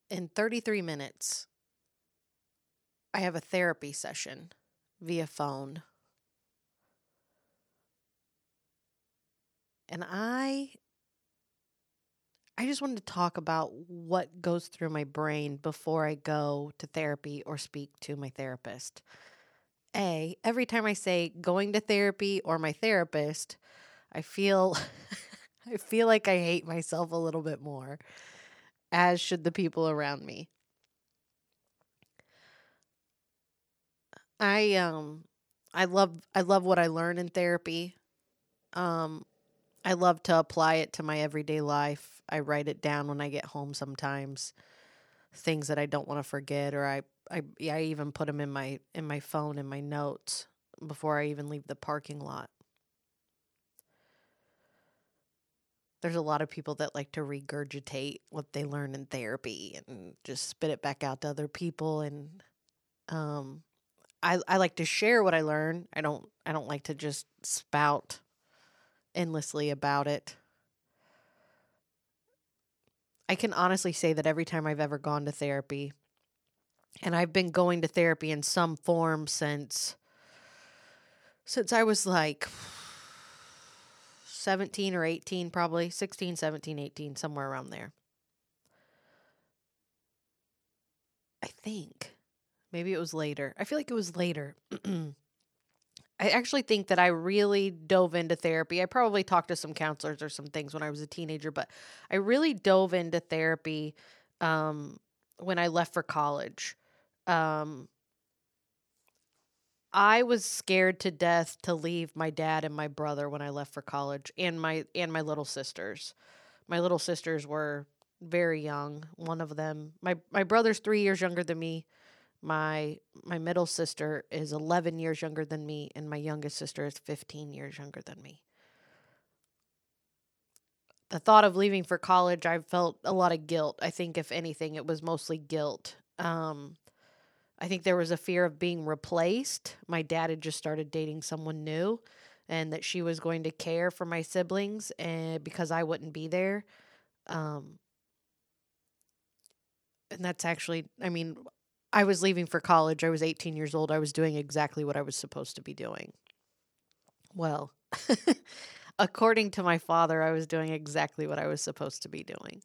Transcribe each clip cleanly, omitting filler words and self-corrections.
In 33 minutes, I have a therapy session via phone. And I just wanted to talk about what goes through my brain before I go to therapy or speak to my therapist. Every time I say going to therapy or my therapist, I feel I feel like I hate myself a little bit more, as should the people around me. I um I love what I learn in therapy. Um I love to apply it to my everyday life. I write it down when I get home sometimes, things that I don't want to forget, or I even put them in my phone in my notes before I even leave the parking lot. There's a lot of people that like to regurgitate what they learn in therapy and just spit it back out to other people, and um I like to share what I learn. I don't like to just spout endlessly about it. I can honestly say that every time I've ever gone to therapy, and I've been going to therapy in some form since I was like 17 or 18, probably 16, 17, 18, somewhere around there. I think maybe it was later. I feel like it was later. I actually think that I really dove into therapy. I probably talked to some counselors or some things when I was a teenager, but I really dove into therapy um, when I left for college. Um, I was scared to death to leave my dad and my brother when I left for college, and my little sisters. My little sisters were very young. One of them, my brother's 3 years younger than me. My middle sister is 11 years younger than me, and my youngest sister is 15 years younger than me. The thought of leaving for college, I felt a lot of guilt. I think if anything, it was mostly guilt. I think there was a fear of being replaced. My dad had just started dating someone new, and that she was going to care for my siblings, and because I wouldn't be there. Um, and that's actually, I mean, I was leaving for college. I was 18 years old. I was doing exactly what I was supposed to be doing. Well, according to my father, I was doing exactly what I was supposed to be doing.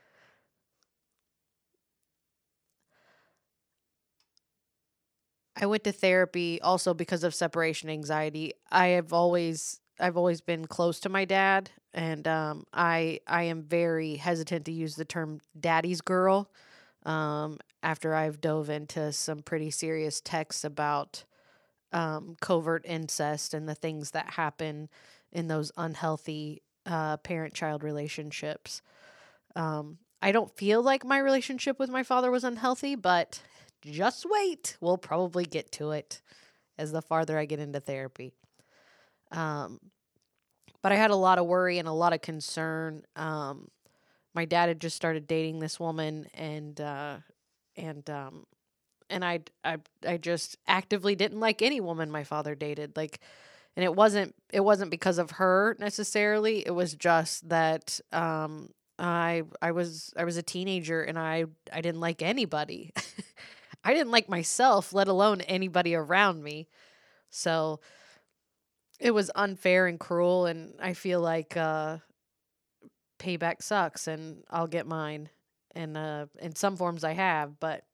I went to therapy also because of separation anxiety. I've always been close to my dad, and I am very hesitant to use the term daddy's girl. After I've dove into some pretty serious texts about covert incest and the things that happen in those unhealthy parent child relationships. I don't feel like my relationship with my father was unhealthy, but just wait. We'll probably get to it as the farther I get into therapy. Um, but I had a lot of worry and a lot of concern. My dad had just started dating this woman, and and I just actively didn't like any woman my father dated. Like, and it wasn't because of her necessarily. It was just that I was a teenager, and I didn't like anybody. I didn't like myself, let alone anybody around me. So it was unfair and cruel, and I feel like payback sucks, and I'll get mine. And in some forms I have, but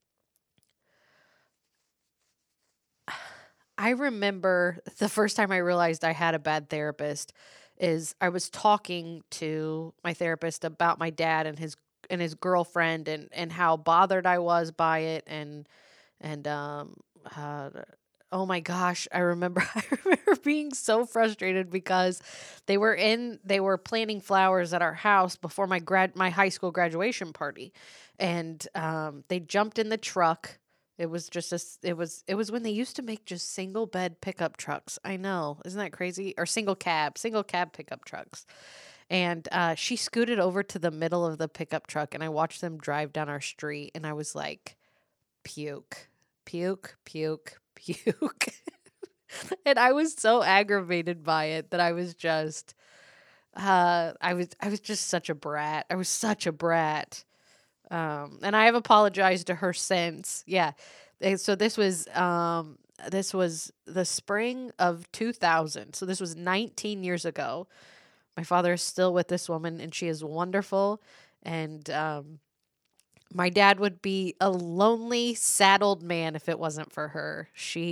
I remember the first time I realized I had a bad therapist is I was talking to my therapist about my dad and his girlfriend, and how bothered I was by it, and uh, oh my gosh, I remember I remember being so frustrated because they were planting flowers at our house before my high school graduation party, and they jumped in the truck. It was when they used to make just single bed pickup trucks. I know, isn't that crazy? Or single cab pickup trucks. And she scooted over to the middle of the pickup truck, and I watched them drive down our street, and I was like, puke, puke, puke, puke. And I was so aggravated by it that I was just such a brat. I was such a brat. And I have apologized to her since. Yeah. So this was the spring of 2000. So this was 19 years ago. My father is still with this woman, and she is wonderful. And my dad would be a lonely, sad old man if it wasn't for her.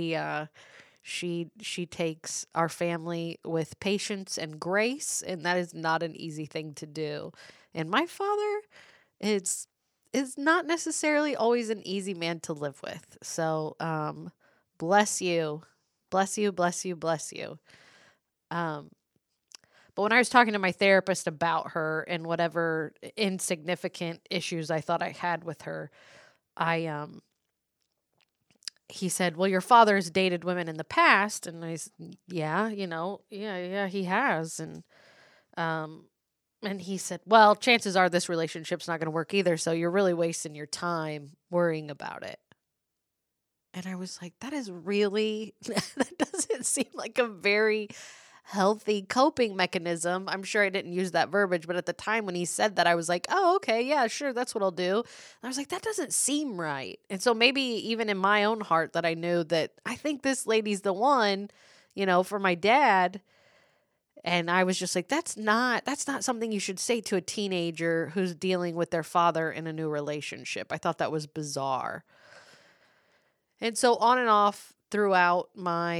She takes our family with patience and grace, and that is not an easy thing to do. And my father is not necessarily always an easy man to live with. So bless you. Bless you, bless you, bless you. Um but when I was talking to my therapist about her and whatever insignificant issues I thought I had with her, I he said, "Well, your father's dated women in the past." And I said, "Yeah, yeah, he has." Um and he said, "Well, chances are this relationship's not going to work either, so you're really wasting your time worrying about it." And I was like, that is really that doesn't seem like a very healthy coping mechanism. I'm sure I didn't use that verbiage, but at the time when he said that, I was like, oh, okay, yeah, sure, that's what I'll do. And I was like, that doesn't seem right. And so maybe even in my own heart that I knew that I think this lady's the one, for my dad. And I was just like, that's not something you should say to a teenager who's dealing with their father in a new relationship. I thought that was bizarre. And so on and off throughout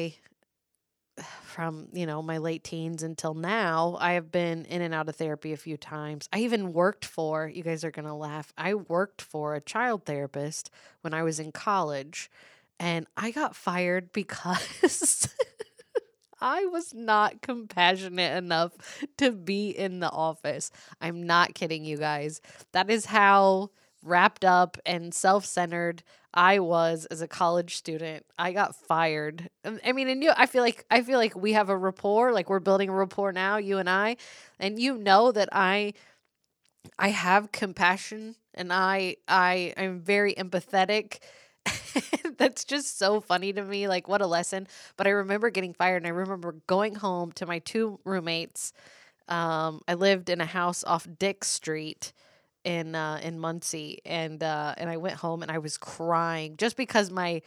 from my late teens until now, I have been in and out of therapy a few times. I even worked for, you guys are going to laugh, I worked for a child therapist when I was in college, and I got fired because I was not compassionate enough to be in the office. I'm not kidding you guys. That is how wrapped up and self-centered I was as a college student. I got fired. I mean, and I feel like we have a rapport, like we're building a rapport now, you and I, and that I have compassion and I am very empathetic. That's just so funny to me. Like, what a lesson. But I remember getting fired, and I remember going home to my two roommates. I lived in a house off Dick Street in Muncie, and I went home and I was crying just because my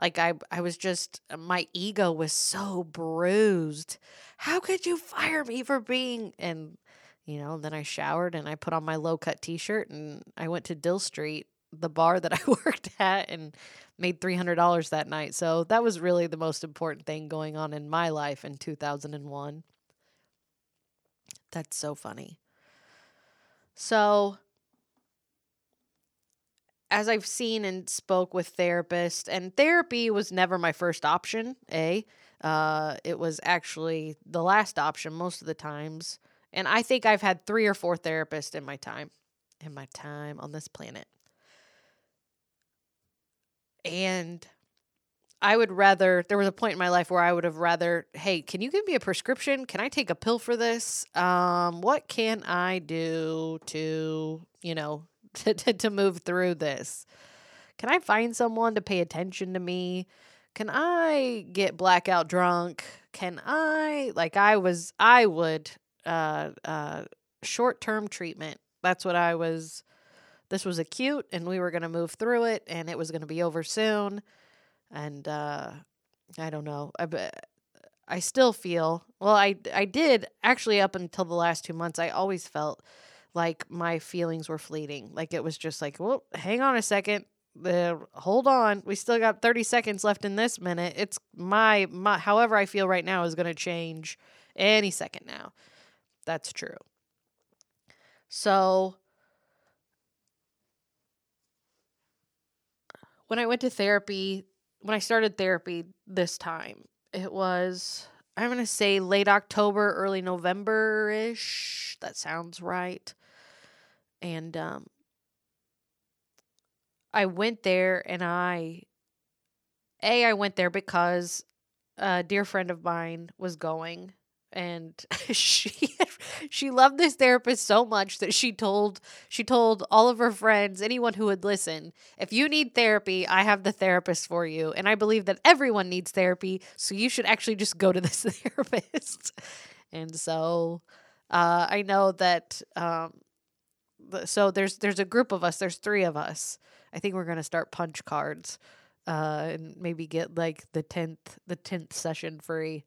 ego was so bruised. How could you fire me for being and then I showered and I put on my low cut t-shirt and I went to Dill Street, the bar that I worked at, and made $300 that night. So that was really the most important thing going on in my life in 2001. That's so funny. So as I've seen and spoke with therapists, and therapy was never my first option, it was actually the last option most of the times. And I think I've had 3 or 4 therapists in my time on this planet. And there was a point in my life where I would have rather, hey, can you give me a prescription? Can I take a pill for this? What can I do to, to move through this? Can I find someone to pay attention to me? Can I get blackout drunk? Can I, short-term treatment. That's what I was. This was acute and we were going to move through it and it was going to be over soon. And I don't know. I still feel, I did actually up until the last 2 months, I always felt like my feelings were fleeting. Like it was just like, well, hang on a second. Hold on. We still got 30 seconds left in this minute. It's my however I feel right now is going to change any second now. That's true. So when I started therapy this time, it was, I'm going to say late October, early November-ish. That sounds right. And I went there and I went there because a dear friend of mine was going, and she loved this therapist so much that she told all of her friends, anyone who would listen, if you need therapy, I have the therapist for you. And I believe that everyone needs therapy, so you should actually just go to this therapist. And so I know that So there's a group of us. There's three of us. I think we're gonna start punch cards, and maybe get like the tenth session free.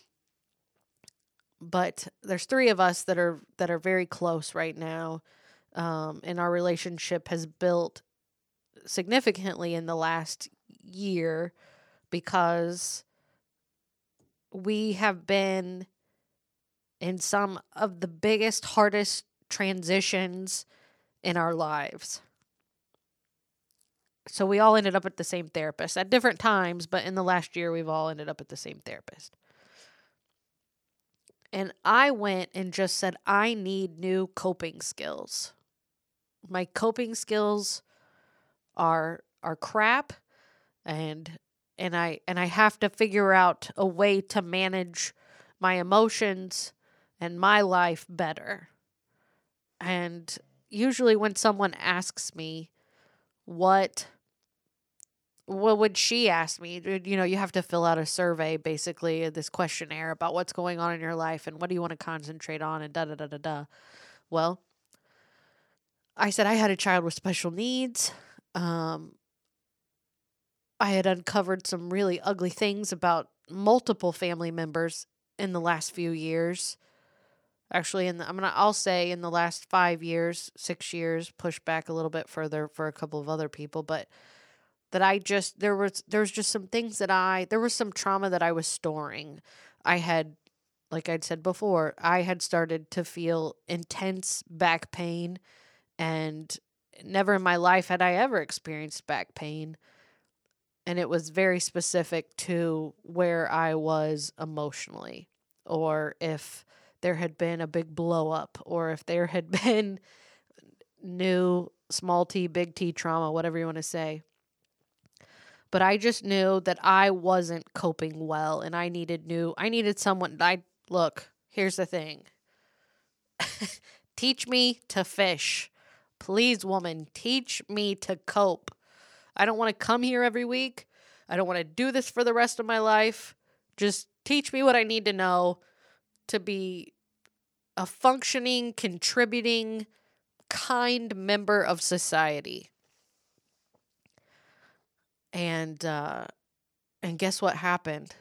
But there's three of us that are very close right now, and our relationship has built significantly in the last year because we have been in some of the biggest, hardest transitions in our lives. So we all ended up at the same therapist at different times, but in the last year, we've all ended up at the same therapist. And I went and just said, I need new coping skills. My coping skills are crap, and I have to figure out a way to manage my emotions and my life better. And usually when someone asks me what would she ask me? You have to fill out a survey, basically, this questionnaire about what's going on in your life and what do you want to concentrate on and da da da da da. Well, I said I had a child with special needs. I had uncovered some really ugly things about multiple family members in the last few years. Actually, I'll say in the last 5 years, 6 years, push back a little bit further for a couple of other people, but that there was just some things there was some trauma that I was storing. I had, like I'd said before, I had started to feel intense back pain, and never in my life had I ever experienced back pain. And it was very specific to where I was emotionally, or if there had been a big blow up, or if there had been new small t, big T trauma, whatever you want to say. But I just knew that I wasn't coping well, and I needed someone. Look, here's the thing. Teach me to fish. Please, woman, teach me to cope. I don't want to come here every week. I don't want to do this for the rest of my life. Just teach me what I need to know to be a functioning, contributing, kind member of society. And guess what happened?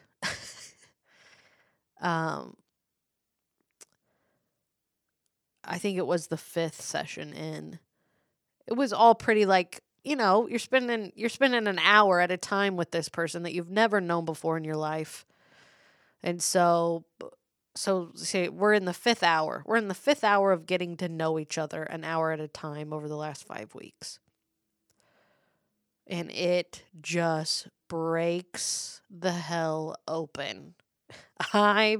I think it was the 5th session in. It was all pretty like, you're spending an hour at a time with this person that you've never known before in your life. And so say we're in the 5th hour. We're in the 5th hour of getting to know each other an hour at a time over the last 5 weeks. And it just breaks the hell open. I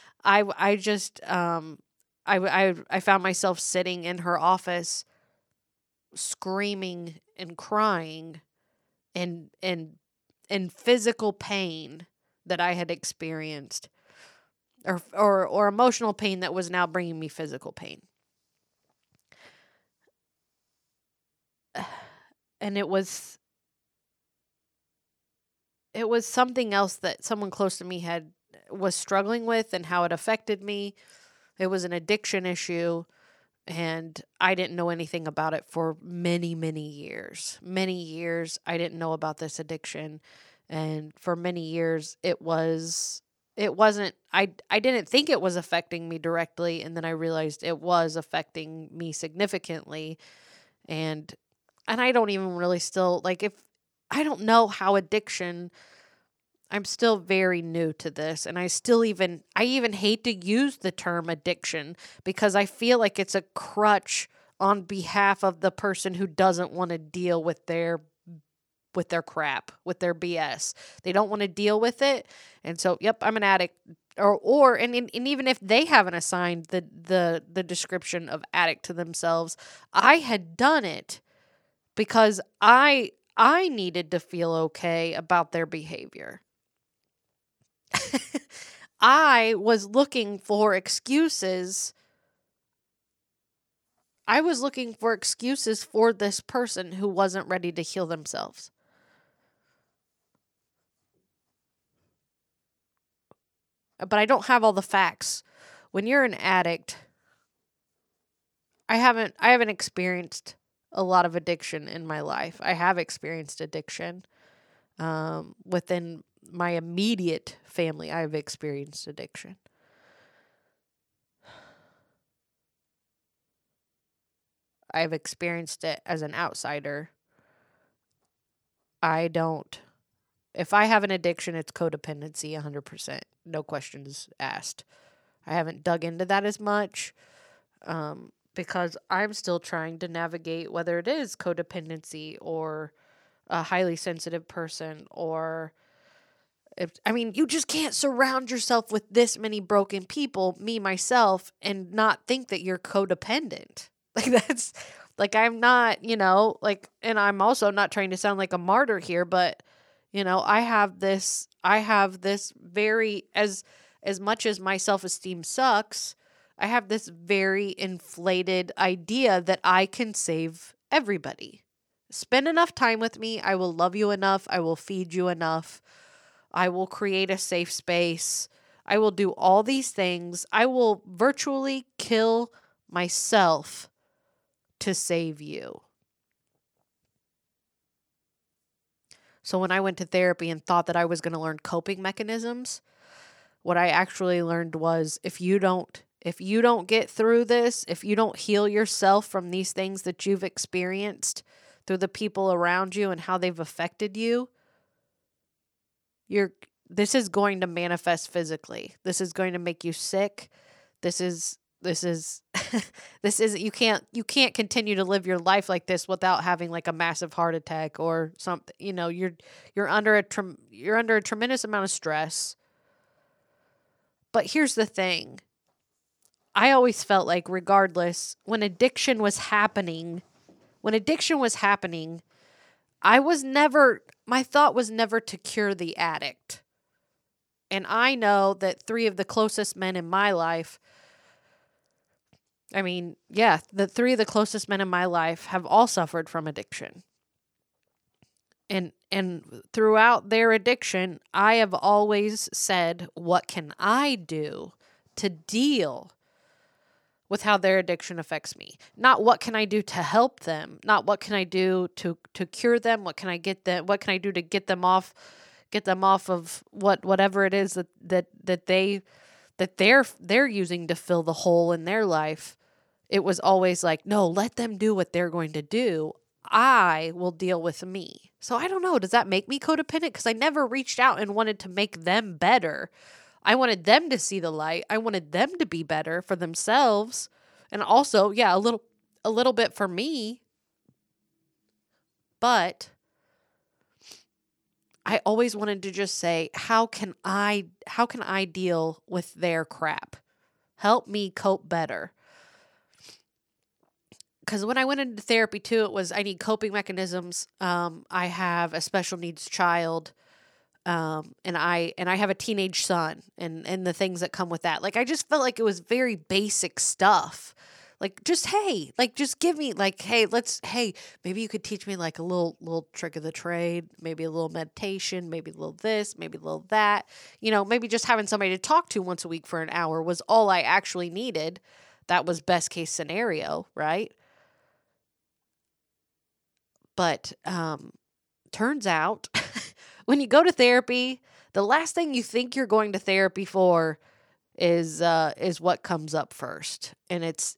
found myself sitting in her office screaming and crying and physical pain that I had experienced, or emotional pain that was now bringing me physical pain. And it was something else that someone close to me was struggling with, and how it affected me. It was an addiction issue, and I didn't know anything about it for many, many years. Many years I didn't know about this addiction, and for many years it wasn't I didn't think it was affecting me directly, and then I realized it was affecting me significantly. And I don't even really still, if I don't know how addiction, I'm still very new to this, and I even hate to use the term addiction, because I feel like it's a crutch on behalf of the person who doesn't want to deal with their crap, with their BS. They don't want to deal with it. And so, yep, I'm an addict. And even if they haven't assigned the description of addict to themselves, I had done it because I needed to feel okay about their behavior. I was looking for excuses. I was looking for excuses for this person who wasn't ready to heal themselves. But I don't have all the facts. When you're an addict, I haven't experienced a lot of addiction in my life. I have experienced addiction. Within my immediate family, I've experienced addiction. I've experienced it as an outsider. I don't. If I have an addiction, it's codependency 100%. No questions asked. I haven't dug into that as much because I'm still trying to navigate whether it is codependency or a highly sensitive person or you just can't surround yourself with this many broken people, me, myself, and not think that you're codependent. Like that's like I'm not, and I'm also not trying to sound like a martyr here, but I have this very as much as my self-esteem sucks, I have this very inflated idea that I can save everybody. Spend enough time with me, I will love you enough, I will feed you enough. I will create a safe space. I will do all these things. I will virtually kill myself to save you. So when I went to therapy and thought that I was going to learn coping mechanisms, what I actually learned was if you don't get through this, if you don't heal yourself from these things that you've experienced through the people around you and how they've affected you, this is going to manifest physically. This is going to make you sick. This is you can't continue to live your life like this without having like a massive heart attack or something. You're under a tremendous amount of stress. But here's the thing. I always felt like regardless, when addiction was happening, my thought was never to cure the addict. And I know that 3 of the closest men in my life, the 3 of the closest men in my life have all suffered from addiction. And throughout their addiction, I have always said, what can I do to deal with how their addiction affects me? Not what can I do to help them, not what can I do to cure them, what can I do to get them off of whatever it is that they're using to fill the hole in their life. It was always like, no, let them do what they're going to do. I will deal with me. So I don't know, does that make me codependent? Because I never reached out and wanted to make them better. I wanted them to see the light. I wanted them to be better for themselves. And also, a little bit for me. But I always wanted to just say, how can I deal with their crap? Help me cope better. Because when I went into therapy too, it was I need coping mechanisms. I have a special needs child. And I have a teenage son and the things that come with that. Like, I just felt like it was very basic stuff. Like, just give me maybe you could teach me like a little trick of the trade, maybe a little meditation, maybe a little this, maybe a little that, maybe just having somebody to talk to once a week for an hour was all I actually needed. That was best case scenario, right? But, turns out when you go to therapy, the last thing you think you're going to therapy for is what comes up first. And it's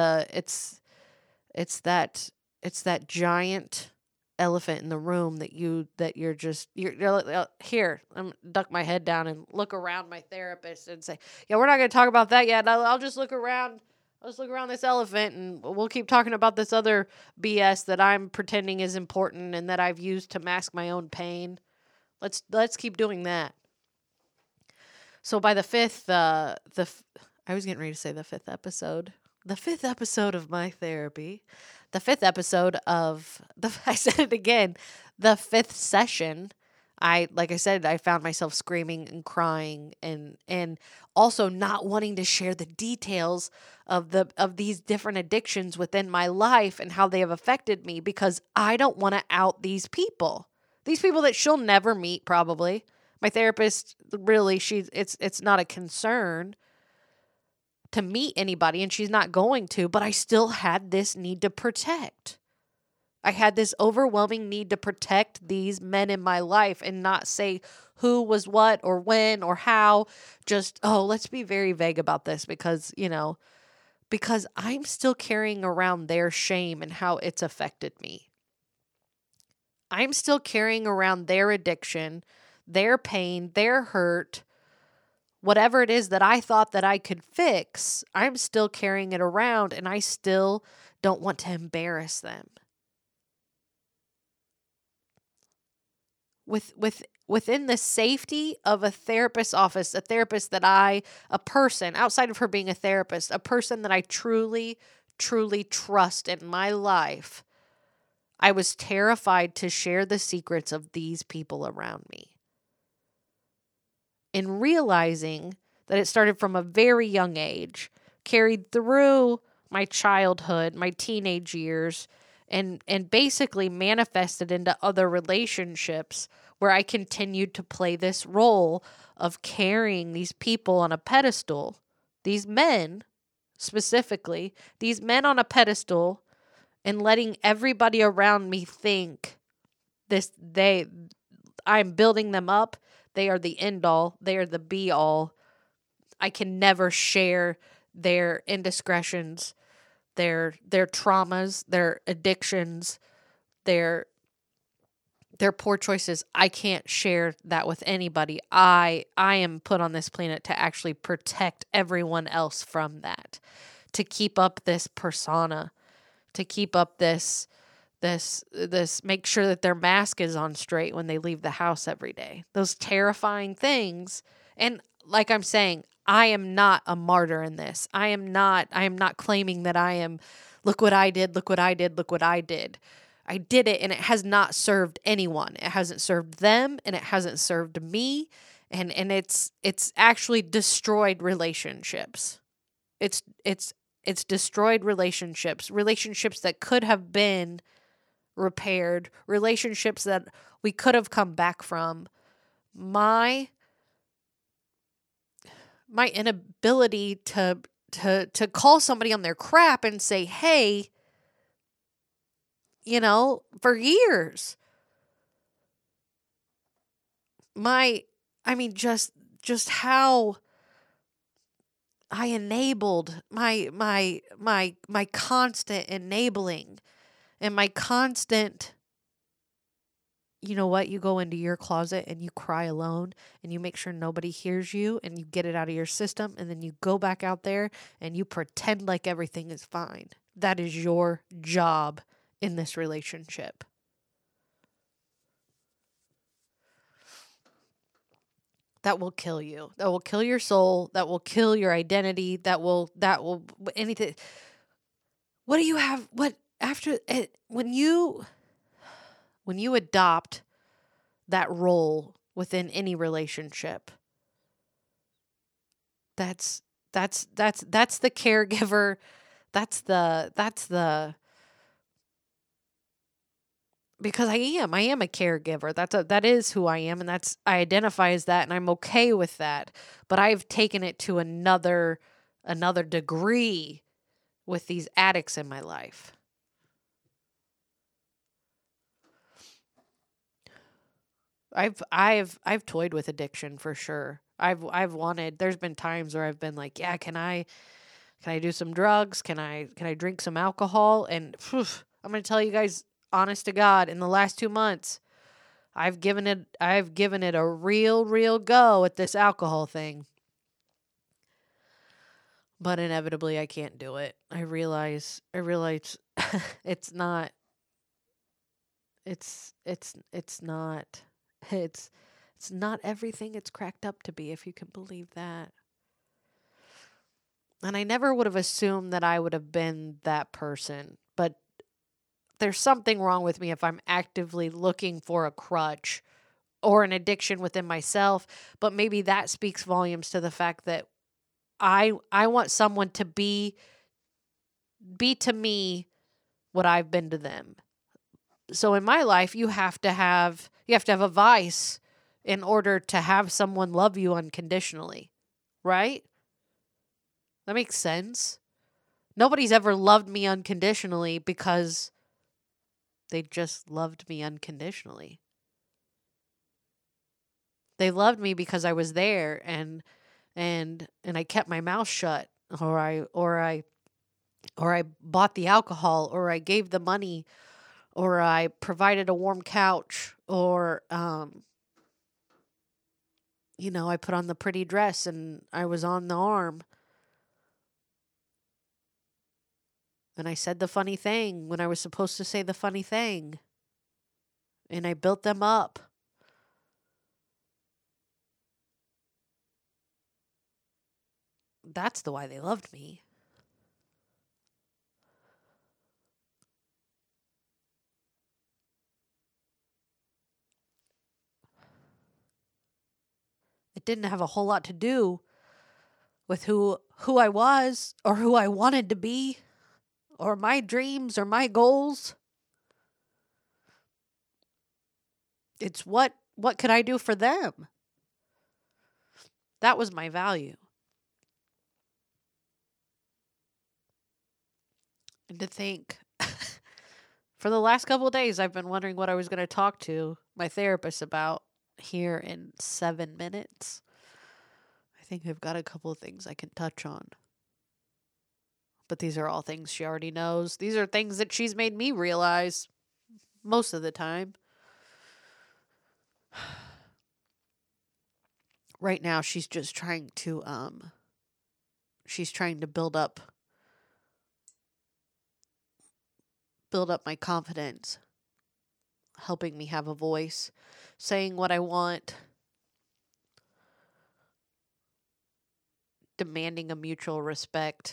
that giant elephant in the room that you're like, here, I'm duck my head down and look around my therapist and say, yeah, we're not going to talk about that yet. I'll just look around. Let's look around this elephant and we'll keep talking about this other BS that I'm pretending is important and that I've used to mask my own pain. Let's keep doing that. So by the 5th, I was getting ready to say the 5th episode. The 5th episode of my therapy. The 5th episode of I said it again. The 5th session. Like I said, I found myself screaming and crying and also not wanting to share the details of these different addictions within my life and how they have affected me because I don't want to out these people. These people that she'll never meet probably. My therapist, really, it's not a concern. to meet anybody, and she's not going to, but I still had this need to protect. I had this overwhelming need to protect these men in my life and not say who was what or when or how. Just, let's be very vague about this because I'm still carrying around their shame and how it's affected me. I'm still carrying around their addiction, their pain, their hurt, whatever it is that I thought that I could fix. I'm still carrying it around, and I still don't want to embarrass them. Within the safety of a therapist's office, a person, outside of her being a therapist, a person that I truly, truly trust in my life, I was terrified to share the secrets of these people around me. And realizing that it started from a very young age, carried through my childhood, my teenage years, and basically manifested into other relationships where I continued to play this role of carrying these people on a pedestal, these men specifically, these men on a pedestal, and letting everybody around me think I'm building them up. They are the end all. They are the be all. I can never share their indiscretions, their traumas, their addictions, their poor choices. I can't share that with anybody. I am put on this planet to actually protect everyone else from that, to keep up this persona, to keep up this make sure that their mask is on straight when they leave the house every day. Those terrifying things. And like I'm saying, I am not a martyr in this. I am not claiming that I am, look what I did, look what I did, look what I did. I did it, and it has not served anyone. It hasn't served them, and it hasn't served me, and it's actually destroyed relationships. It's destroyed relationships that could have been repaired, relationships that we could have come back from. My inability to call somebody on their crap and say, hey, for years. Just how I enabled my constant enabling and my constant, you know what, you go into your closet and you cry alone and you make sure nobody hears you and you get it out of your system, and then you go back out there and you pretend like everything is fine. That is your job in this relationship. That will kill you. That will kill your soul. That will kill your identity. That will anything. What do you have? What after it, when you adopt that role within any relationship? That's the caregiver. That's the because I am a caregiver. That is who I am, and I identify as that, and I'm okay with that. But I've taken it to another degree with these addicts in my life. I've toyed with addiction for sure. I've wanted. There's been times where I've been like, yeah, can I do some drugs? Can I drink some alcohol? And I'm gonna tell you guys, honest to God, in the last 2 months, I've given it a real go at this alcohol thing. But inevitably I can't do it. I realize it's not everything it's cracked up to be, if you can believe that. And I never would have assumed that I would have been that person, but there's something wrong with me if I'm actively looking for a crutch or an addiction within myself. But maybe that speaks volumes to the fact that I want someone to be to me what I've been to them. So in my life, you have to have a vice in order to have someone love you unconditionally, right? That makes sense. Nobody's ever loved me unconditionally because they just loved me unconditionally. They loved me because I was there and I kept my mouth shut, or I bought the alcohol, or I gave the money, or I provided a warm couch, or I put on the pretty dress and I was on the arm. And I said the funny thing when I was supposed to say the funny thing. And I built them up. That's the why they loved me. It didn't have a whole lot to do with who I was or who I wanted to be or my dreams or my goals. It's what could I do for them? That was my value. And to think, for the last couple of days, I've been wondering what I was going to talk to my therapist about here in 7 minutes. I think I've got a couple of things I can touch on. But these are all things she already knows. These are things that she's made me realize most of the time. Right now, she's just trying to build up my confidence, helping me have a voice, saying what I want, demanding a mutual respect.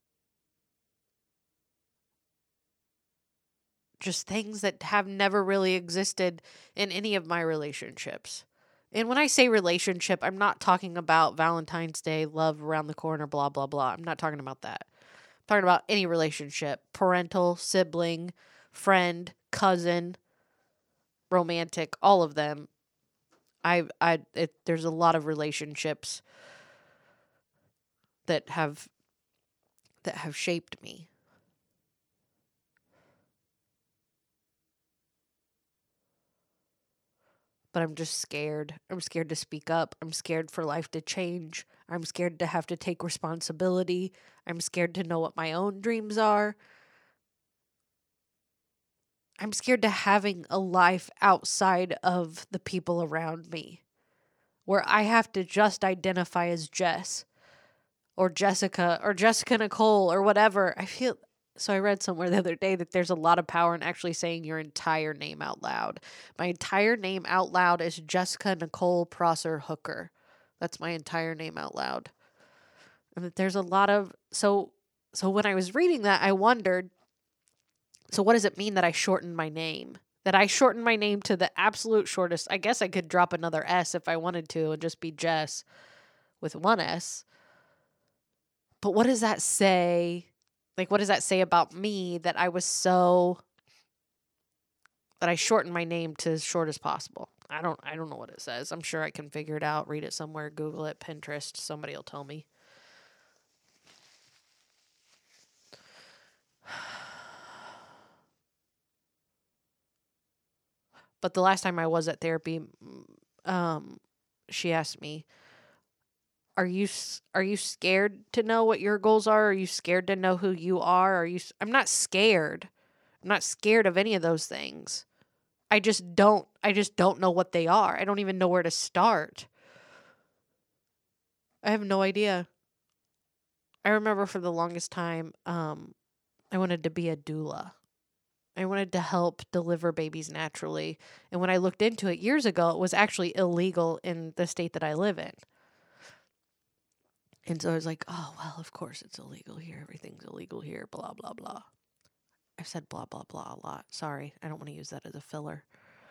Just things that have never really existed in any of my relationships. And when I say relationship, I'm not talking about Valentine's Day, love around the corner, blah, blah, blah. I'm not talking about that. I'm talking about any relationship, parental, sibling, friend, cousin, romantic, all of them. There's a lot of relationships that have shaped me. But I'm just scared. I'm scared to speak up. I'm scared for life to change. I'm scared to have to take responsibility. I'm scared to know what my own dreams are. I'm scared to having a life outside of the people around me, where I have to just identify as Jess or Jessica Nicole or whatever. So I read somewhere the other day that there's a lot of power in actually saying your entire name out loud. My entire name out loud is Jessica Nicole Prosser Hooker. That's my entire name out loud. And that there's a lot of... So when I was reading that, I wondered, so what does it mean that I shortened my name? That I shortened my name to the absolute shortest. I guess I could drop another S if I wanted to and just be Jess with one S. But what does that say... Like, what does that say about me that I shortened my name to as short as possible? I don't know what it says. I'm sure I can figure it out, read it somewhere, Google it, Pinterest, somebody will tell me. But the last time I was at therapy, she asked me, Are you scared to know what your goals are? Are you scared to know who you are? I'm not scared. I'm not scared of any of those things. I just don't know what they are. I don't even know where to start. I have no idea. I remember for the longest time, I wanted to be a doula. I wanted to help deliver babies naturally. And when I looked into it years ago, it was actually illegal in the state that I live in. And so I was like, oh, well, of course it's illegal here. Everything's illegal here, blah, blah, blah. I've said blah, blah, blah a lot. Sorry, I don't want to use that as a filler.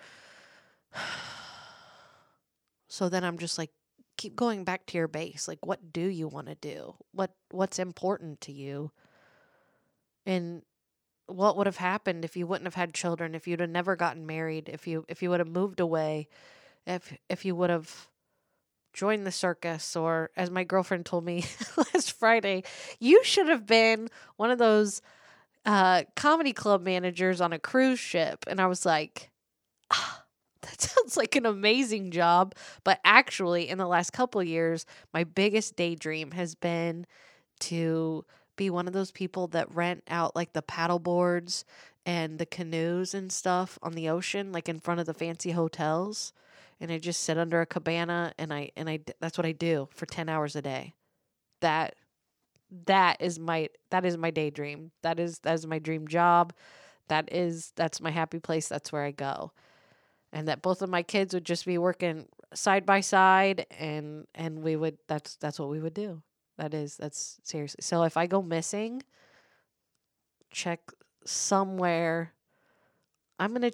So then I'm just like, keep going back to your base. Like, what do you want to do? What's important to you? And what would have happened if you wouldn't have had children, if you'd have never gotten married, if you would have moved away, if you would have join the circus, or as my girlfriend told me last Friday, you should have been one of those comedy club managers on a cruise ship. And I was like, that sounds like an amazing job. But actually, in the last couple of years, my biggest daydream has been to be one of those people that rent out like the paddle boards and the canoes and stuff on the ocean, like in front of the fancy hotels. And I just sit under a cabana and that's what I do for 10 hours a day. That is my daydream. That is my dream job. That's my happy place. That's where I go. And that both of my kids would just be working side by side, and we would that's what we would do. That's seriously. So if I go missing, check somewhere. I'm going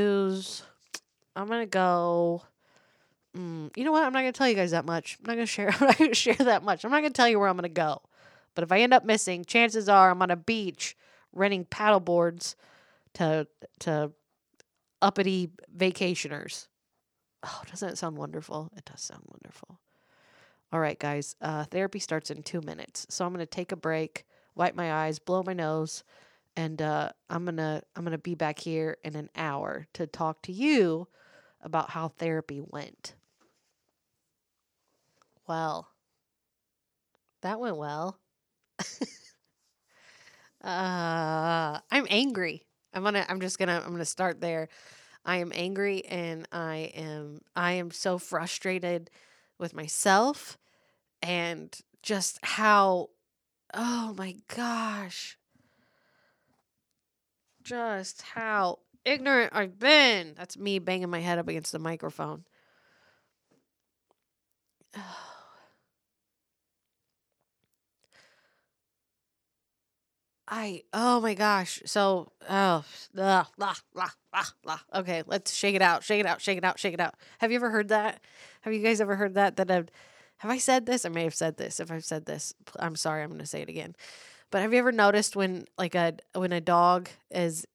to go. You know what? I'm not going to tell you guys that much. I'm not going to share that much. I'm not going to tell you where I'm going to go. But if I end up missing, chances are I'm on a beach renting paddle boards to uppity vacationers. Oh, doesn't it sound wonderful? It does sound wonderful. All right, guys. Therapy starts in 2 minutes. So I'm going to take a break, wipe my eyes, blow my nose, and I'm gonna be back here in an hour to talk to you about how therapy went. Well, that went well. I'm angry. I'm gonna start there. I am angry, and I am so frustrated with myself, and just how, oh my gosh, just how ignorant I've been. That's me banging my head up against the microphone. Oh my gosh. So, okay, let's shake it out. Have you ever heard that? Have you guys ever heard that? Have I said this? I may have said this. If I've said this, I'm sorry. I'm going to say it again. But have you ever noticed when a dog is,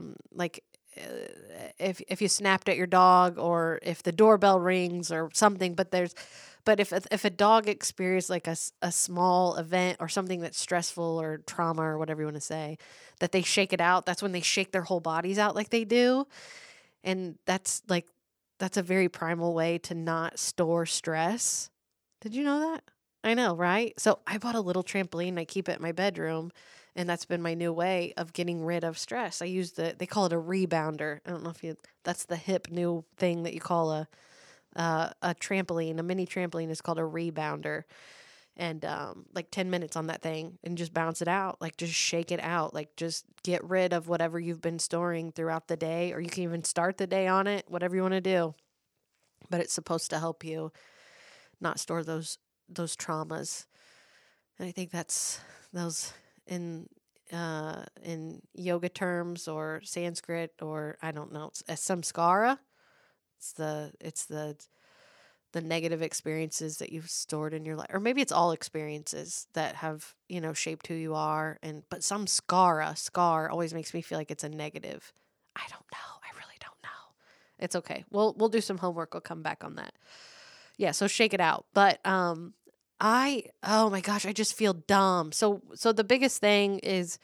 if you snapped at your dog, or if the doorbell rings or something, but if a dog experiences like a small event or something that's stressful or trauma or whatever you want to say, that they shake it out. That's when they shake their whole bodies out like they do. And that's a very primal way to not store stress. Did you know that? I know, right? So I bought a little trampoline. I keep it in my bedroom, and that's been my new way of getting rid of stress. I use they call it a rebounder. I don't know that's the hip new thing that you call a trampoline. A mini trampoline is called a rebounder. And 10 minutes on that thing and just bounce it out. Like, just shake it out. Like, just get rid of whatever you've been storing throughout the day, or you can even start the day on it, whatever you want to do. But it's supposed to help you not store those traumas. And I think that's those in yoga terms or Sanskrit, or I don't know, it's samskara. It's the negative experiences that you've stored in your life, or maybe it's all experiences that have, shaped who you are. But some scar always makes me feel like it's a negative. I don't know. I really don't know. It's okay. We'll do some homework. We'll come back on that. Yeah. So shake it out. But, oh my gosh, I just feel dumb. So the biggest thing is,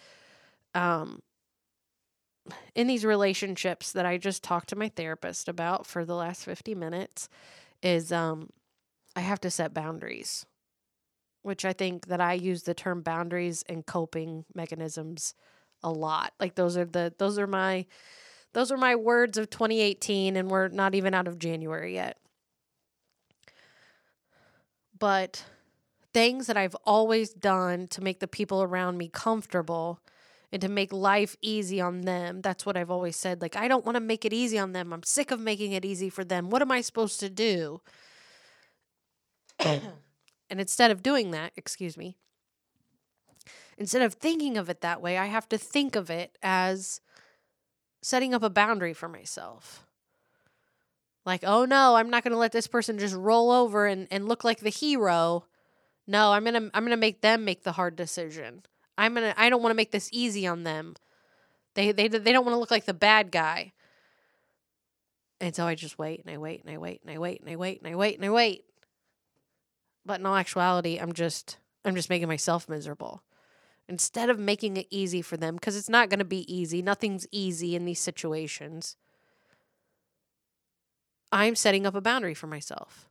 in these relationships that I just talked to my therapist about for the last 50 minutes, is I have to set boundaries, which I think that I use the term boundaries and coping mechanisms a lot. Like, those are my words of 2018, and we're not even out of January yet. But things that I've always done to make the people around me comfortable and to make life easy on them. That's what I've always said. Like, I don't want to make it easy on them. I'm sick of making it easy for them. What am I supposed to do? And instead of doing that, instead of thinking of it that way, I have to think of it as setting up a boundary for myself. Like, oh no, I'm not going to let this person just roll over and look like the hero. No, I'm going to make them make the hard decision. I don't want to make this easy on them. They don't want to look like the bad guy. And so I just wait and I wait and I wait and I wait and I wait and I wait and I wait. But in all actuality, I'm just making myself miserable. Instead of making it easy for them, because it's not going to be easy. Nothing's easy in these situations. I'm setting up a boundary for myself.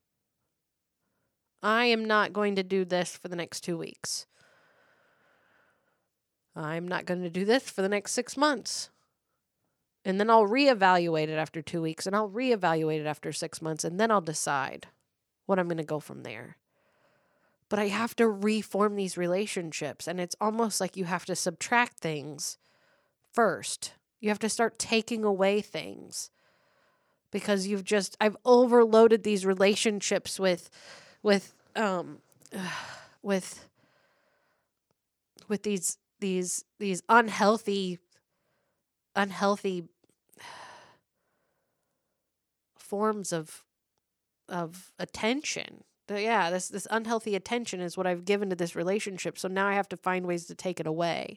I am not going to do this for the next 2 weeks. I'm not going to do this for the next 6 months. And then I'll reevaluate it after 2 weeks, and I'll reevaluate it after 6 months, and then I'll decide what I'm going to go from there. But I have to reform these relationships, and it's almost like you have to subtract things first. You have to start taking away things because I've overloaded these relationships with these unhealthy forms of attention. Yeah, this unhealthy attention is what I've given to this relationship. So now I have to find ways to take it away.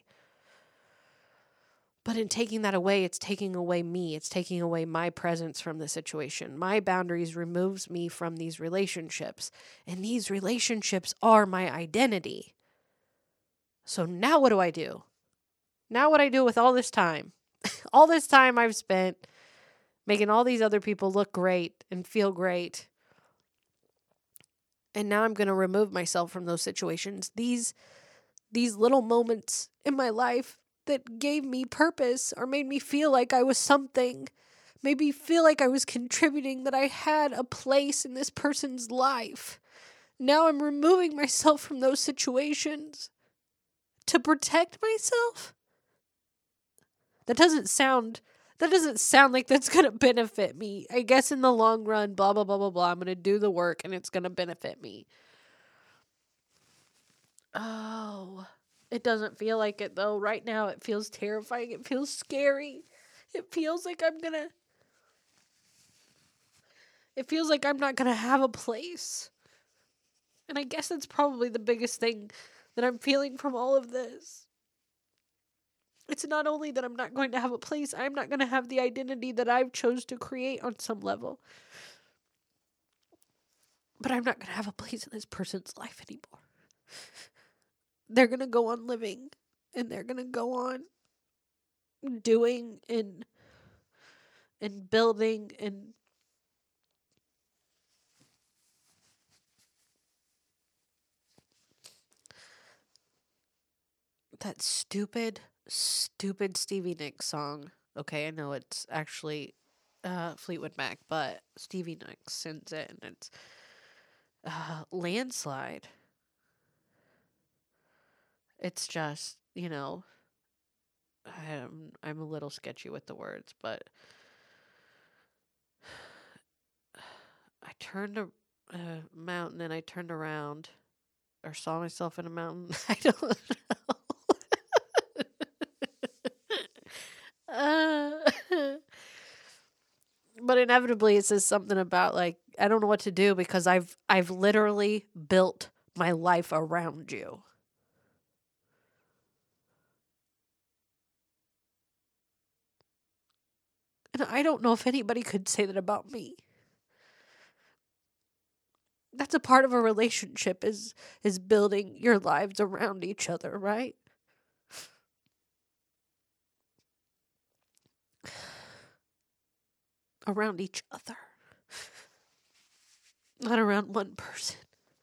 But in taking that away, it's taking away me. It's taking away my presence from the situation. My boundaries removes me from these relationships. And these relationships are my identity. So now what do I do? Now what I do with all this time? All this time I've spent making all these other people look great and feel great. And now I'm going to remove myself from those situations. These little moments in my life that gave me purpose or made me feel like I was something, made me feel like I was contributing, that I had a place in this person's life. Now I'm removing myself from those situations to protect myself. That doesn't sound like that's going to benefit me. I guess in the long run, blah, blah, blah, blah, blah, I'm going to do the work and it's going to benefit me. Oh, it doesn't feel like it though. Right now it feels terrifying. It feels scary. It feels like I'm not going to have a place. And I guess that's probably the biggest thing that I'm feeling from all of this. It's not only that I'm not going to have a place, I'm not going to have the identity that I've chose to create on some level. But I'm not going to have a place in this person's life anymore. They're going to go on living, and they're going to go on doing and building and that stupid Stevie Nicks song. Okay, I know it's actually Fleetwood Mac, but Stevie Nicks sings it, and it's Landslide. It's just, I'm a little sketchy with the words, but I turned a mountain and I turned around, or saw myself in a mountain. I don't know. But inevitably it says something about like, I don't know what to do because I've literally built my life around you. And I don't know if anybody could say that about me. That's a part of a relationship is building your lives around each other, right? Around each other. Not around one person.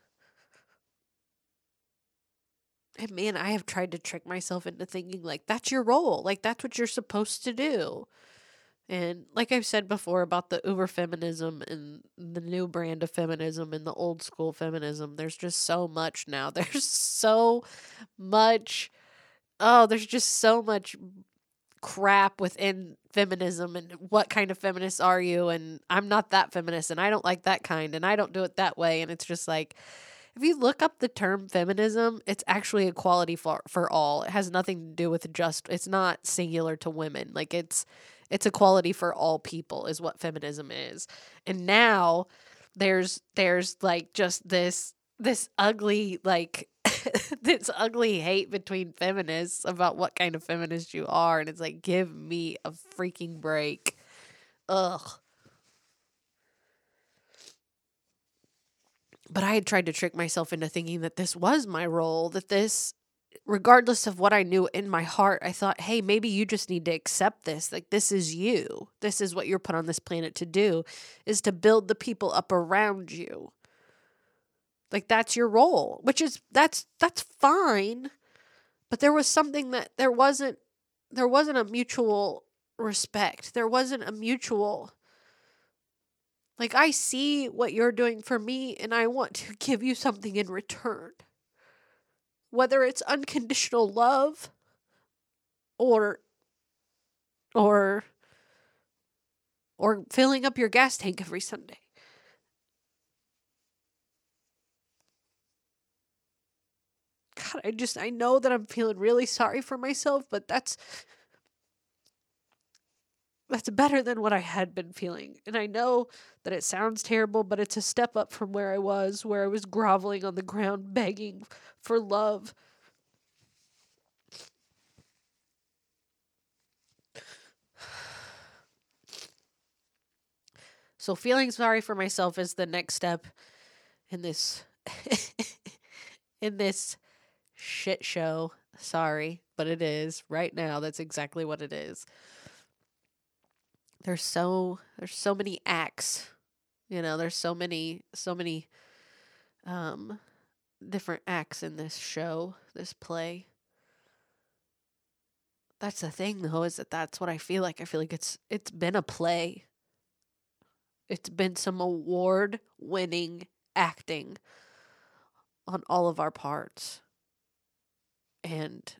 And man, I have tried to trick myself into thinking like that's your role. Like that's what you're supposed to do. And like I've said before about the uber feminism and the new brand of feminism and the old school feminism, there's just so much now. There's so much. Oh, there's just so much crap within feminism and what kind of feminist are you, and I'm not that feminist and I don't like that kind and I don't do it that way. And it's just like, if you look up the term feminism, it's actually equality for all. It has nothing to do with it's not singular to women. Like it's equality for all people is what feminism is. And now there's like just this ugly like this ugly hate between feminists about what kind of feminist you are, and it's like, give me a freaking break. Ugh. But I had tried to trick myself into thinking that this was my role, that this, regardless of what I knew in my heart, I thought, hey, maybe you just need to accept this. Like, this is you. This is what you're put on this planet to do, is to build the people up around you. Like, that's your role, which is, that's fine. But there was something that there wasn't a mutual respect. There wasn't a mutual, like, I see what you're doing for me and I want to give you something in return. Whether it's unconditional love or filling up your gas tank every Sunday. God, I know that I'm feeling really sorry for myself, but that's better than what I had been feeling. And I know that it sounds terrible, but it's a step up from where I was groveling on the ground, begging for love. So feeling sorry for myself is the next step in this in this shit show. Sorry, but it is. Right now, that's exactly what it is. There's so many acts. You know, there's so many different acts in this show, this play. That's the thing though, is that that's what I feel like. I feel like it's been a play. It's been some award-winning acting on all of our parts. And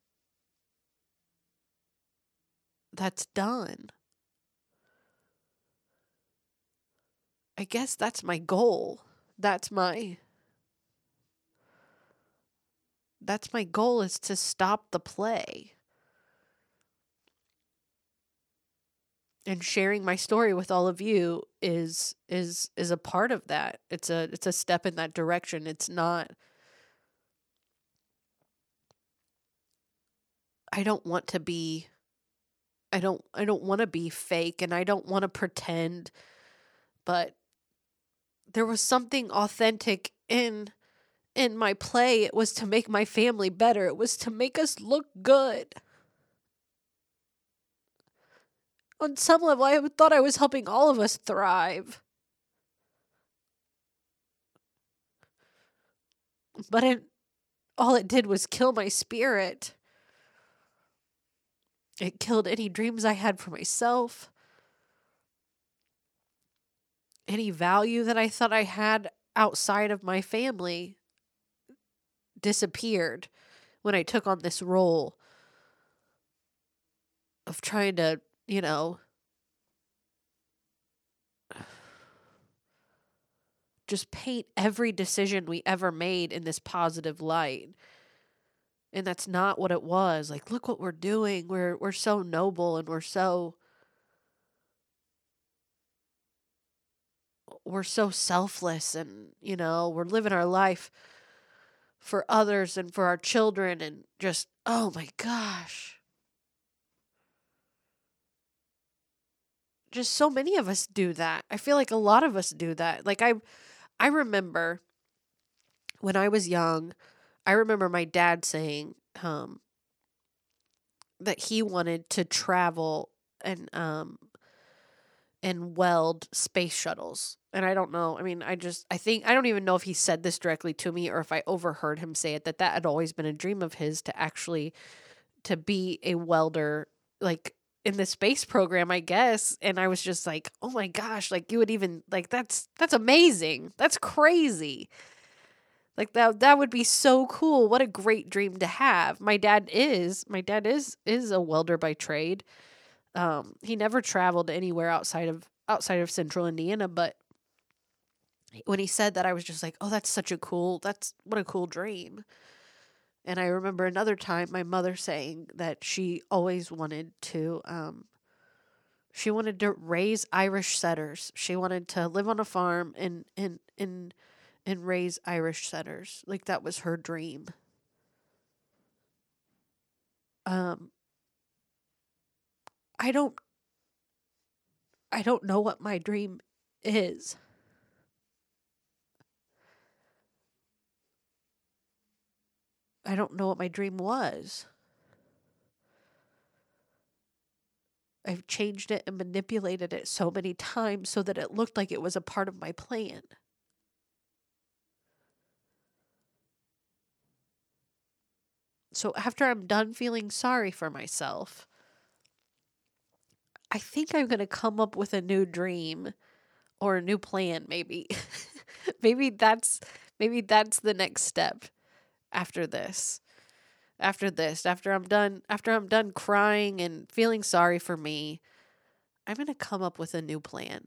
that's done. I guess that's my goal. That's my goal, is to stop the play. And sharing my story with all of you is a part of that. It's a step in that direction. It's not, I don't want to be fake, and I don't want to pretend, but there was something authentic in my play. It was to make my family better. It was to make us look good. On some level, I thought I was helping all of us thrive. But all it did was kill my spirit. It killed any dreams I had for myself. Any value that I thought I had outside of my family disappeared when I took on this role of trying to, just paint every decision we ever made in this positive light. And that's not what it was. Like, look what we're doing. We're so noble, and we're so selfless, and we're living our life for others and for our children, and just, oh my gosh. Just so many of us do that. I feel like a lot of us do that. Like, I remember when I was young, I remember my dad saying that he wanted to travel and weld space shuttles. And I don't know. I mean, I think, I don't even know if he said this directly to me or if I overheard him say it, that had always been a dream of his, to be a welder, like, in the space program, I guess. And I was just like, oh my gosh, like, you would even, like, that's amazing. That's crazy. Like, that would be so cool. What a great dream to have. My dad is a welder by trade. He never traveled anywhere outside of central Indiana, but when he said that, I was just like, oh, what a cool dream. And I remember another time my mother saying that she always wanted to raise Irish setters. She wanted to live on a farm and raise Irish setters. Like, that was her dream. I don't know what my dream is. I don't know what my dream was. I've changed it and manipulated it so many times so that it looked like it was a part of my plan. So after I'm done feeling sorry for myself, I think I'm going to come up with a new dream or a new plan maybe. maybe that's the next step after this. After I'm done crying and feeling sorry for me, I'm going to come up with a new plan.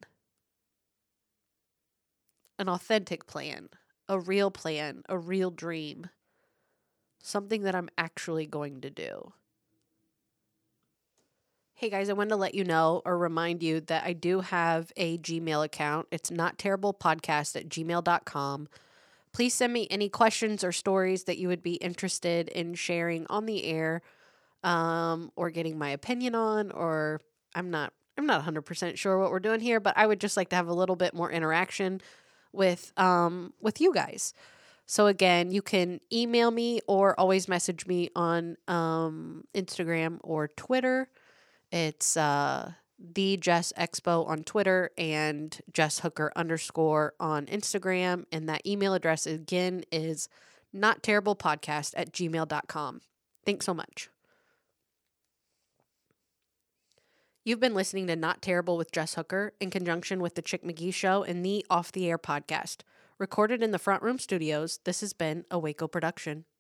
An authentic plan, a real dream. Something that I'm actually going to do. Hey guys, I wanted to let you know or remind you that I do have a Gmail account. It's notterriblepodcast@gmail.com. Please send me any questions or stories that you would be interested in sharing on the air, or getting my opinion on, or I'm not 100% sure what we're doing here, but I would just like to have a little bit more interaction with you guys. So again, you can email me or always message me on Instagram or Twitter. It's the Jess Expo on Twitter and Jess Hooker _ on Instagram. And that email address again is notterriblepodcast@gmail.com. Thanks so much. You've been listening to Not Terrible with Jess Hooker in conjunction with the Chick McGee Show and the Off the Air podcast. Recorded in the Front Room Studios, this has been a Waco production.